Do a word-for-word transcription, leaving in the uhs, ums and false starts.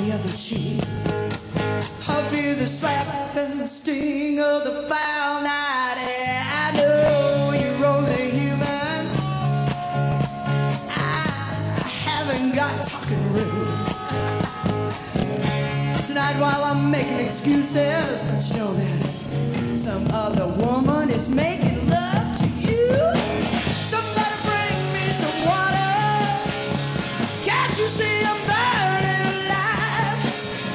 the other cheek. I feel the slap and the sting of the foul night air. I know you're only human. I haven't got talking rude. Tonight while I'm making excuses, don't you know that some other woman is making love?